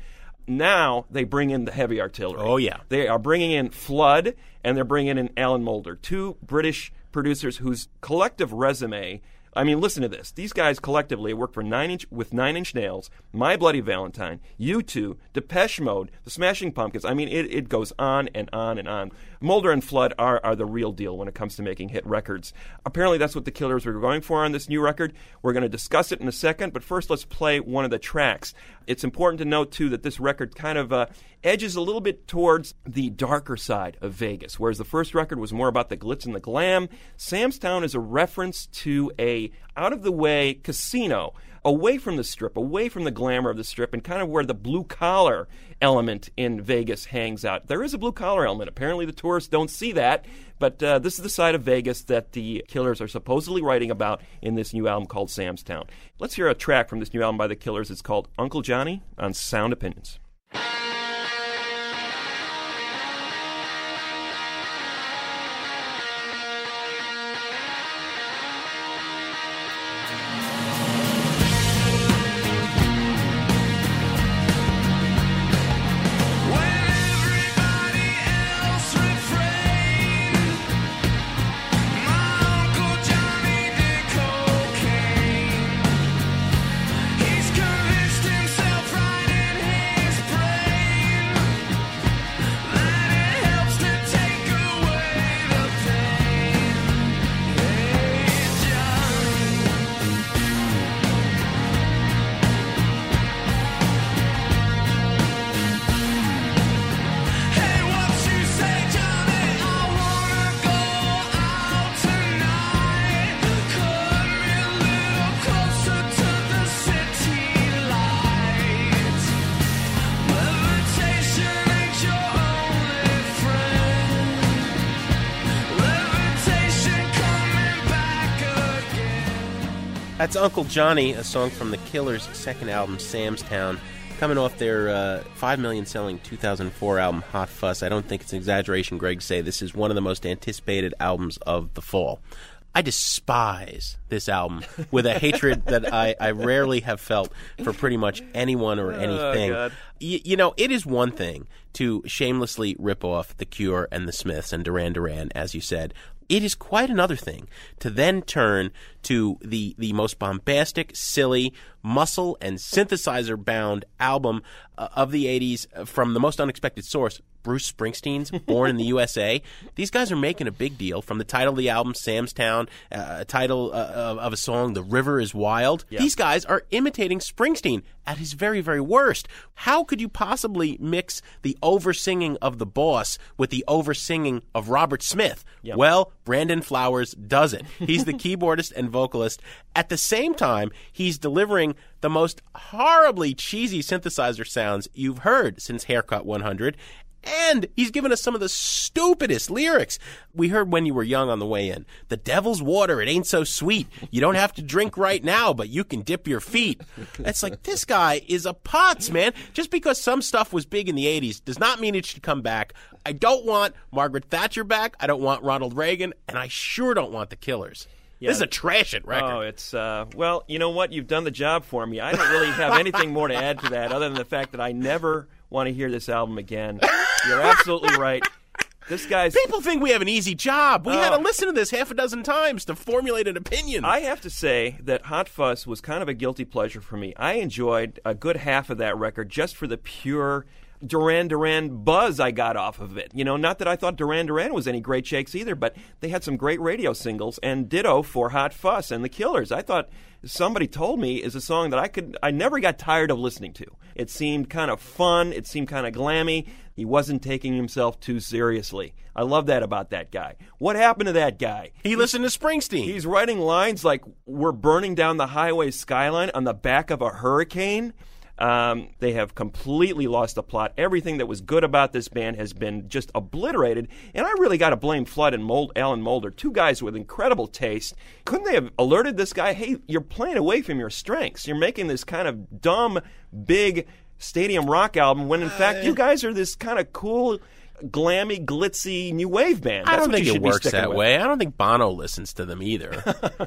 Now they bring in the heavy artillery. Oh, yeah. They are bringing in Flood, and they're bringing in Alan Moulder, two British producers whose collective resume, I mean, listen to this. These guys collectively work for Nine Inch with Nine Inch Nails, My Bloody Valentine, U two, Depeche Mode, The Smashing Pumpkins. I mean, it, it goes on and on and on. Moulder and Flood are, are the real deal when it comes to making hit records. Apparently, that's what the Killers were going for on this new record. We're going to discuss it in a second, but first let's play one of the tracks. It's important to note, too, that this record kind of uh, edges a little bit towards the darker side of Vegas, whereas the first record was more about the glitz and the glam. Sam's Town is a reference to a out-of-the-way casino, away from the Strip, away from the glamour of the Strip, and kind of where the blue-collar element in Vegas hangs out. There is a blue-collar element. Apparently the tourists don't see that, but uh, this is the side of Vegas that the Killers are supposedly writing about in this new album called Sam's Town. Let's hear a track from this new album by the Killers. It's called Uncle Johnny on Sound Opinions. He's convinced himself. That's Uncle Johnny, a song from the Killers' second album, Sam's Town, coming off their uh, five million selling two thousand four album, Hot Fuss. I don't think it's an exaggeration, Greg, to say this is one of the most anticipated albums of the fall. I despise this album with a hatred that I, I rarely have felt for pretty much anyone or anything. Oh, God. Y- you know, it is one thing to shamelessly rip off The Cure and The Smiths and Duran Duran, as you said. It is quite another thing to then turn to the, the most bombastic, silly, muscle and synthesizer-bound album uh, of the eighties from the most unexpected source, Bruce Springsteen's Born in the U S A. These guys are making a big deal from the title of the album, Sam's Town, uh, a title uh, of, of a song, The River is Wild. Yeah. These guys are imitating Springsteen at his very, very worst. How could you possibly mix the over-singing of The Boss with the over-singing of Robert Smith? Yeah. Well, Brandon Flowers does it. He's the keyboardist and vocalist. At the same time, he's delivering the most horribly cheesy synthesizer sounds you've heard since Haircut one hundred. And he's given us some of the stupidest lyrics. We heard When You Were Young on the way in. The devil's water, it ain't so sweet. You don't have to drink right now, but you can dip your feet. It's like, this guy is a putz, man. Just because some stuff was big in the eighties does not mean it should come back. I don't want Margaret Thatcher back. I don't want Ronald Reagan. And I sure don't want the Killers. Yeah. This is a trash it record. Oh, it's, uh, well, you know what? You've done the job for me. I don't really have anything more to add to that other than the fact that I never want to hear this album again. You're absolutely right. This guy's... People think we have an easy job. We Oh. had to listen to this half a dozen times to formulate an opinion. I have to say that Hot Fuss was kind of a guilty pleasure for me. I enjoyed a good half of that record just for the pure Duran Duran buzz I got off of it. You know, not that I thought Duran Duran was any great shakes either, but they had some great radio singles, and ditto for Hot Fuss and the Killers. I thought Somebody Told Me is a song that I could I never got tired of listening to. It seemed kind of fun. It seemed kind of glammy. He wasn't taking himself too seriously. I love that about that guy. What happened to that guy? He listened to Springsteen. He's writing lines like, we're burning down the highway skyline on the back of a hurricane. Um, they have completely lost the plot. Everything that was good about this band has been just obliterated. And I really got to blame Flood and Mold, Alan Moulder, two guys with incredible taste. Couldn't they have alerted this guy, hey, you're playing away from your strengths. You're making this kind of dumb, big stadium rock album when, in fact, you guys are this kind of cool, glammy, glitzy new wave band. That's I don't what think you it should be works sticking that with. way. I don't think Bono listens to them either.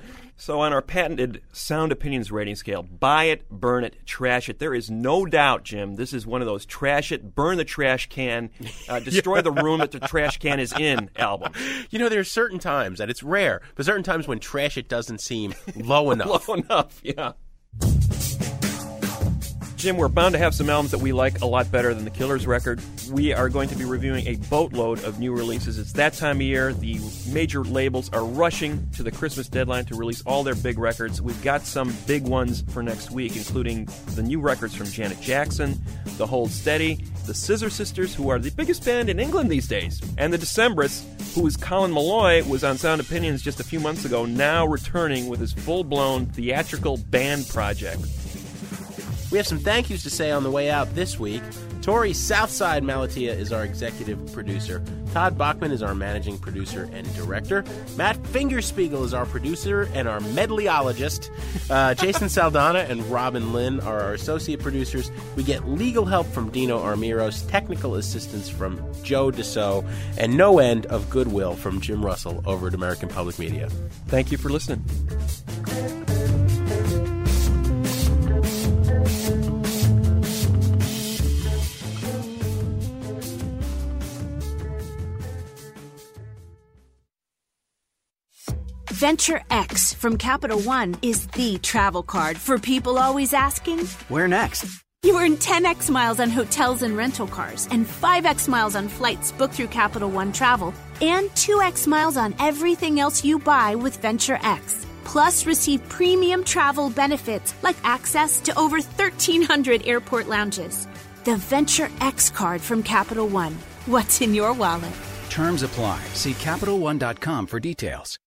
So on our patented Sound Opinions rating scale, buy it, burn it, trash it. There is no doubt, Jim, this is one of those trash it, burn the trash can, uh, destroy the room that the trash can is in albums. You know, there are certain times, and it's rare, but certain times when trash it doesn't seem low enough. Low enough, yeah. Jim, we're bound to have some albums that we like a lot better than the Killers record. We are going to be reviewing a boatload of new releases. It's that time of year. The major labels are rushing to the Christmas deadline to release all their big records. We've got some big ones for next week, including the new records from Janet Jackson, The Hold Steady, the Scissor Sisters, who are the biggest band in England these days, and the Decemberists, who is Colin Malloy, was on Sound Opinions just a few months ago, now returning with his full-blown theatrical band project. We have some thank yous to say on the way out this week. Tori Southside Malatia is our executive producer. Todd Bachman is our managing producer and director. Matt Fingerspiegel is our producer and our medleyologist. Uh, Jason Saldana and Robin Lynn are our associate producers. We get legal help from Dino Armiros, technical assistance from Joe Deso, and no end of goodwill from Jim Russell over at American Public Media. Thank you for listening. Venture X from Capital One is the travel card for people always asking, where next? You earn ten x miles on hotels and rental cars, and five x miles on flights booked through Capital One Travel, and two x miles on everything else you buy with Venture X. Plus, receive premium travel benefits like access to over thirteen hundred airport lounges. The Venture X card from Capital One. What's in your wallet? Terms apply. See Capital One dot com for details.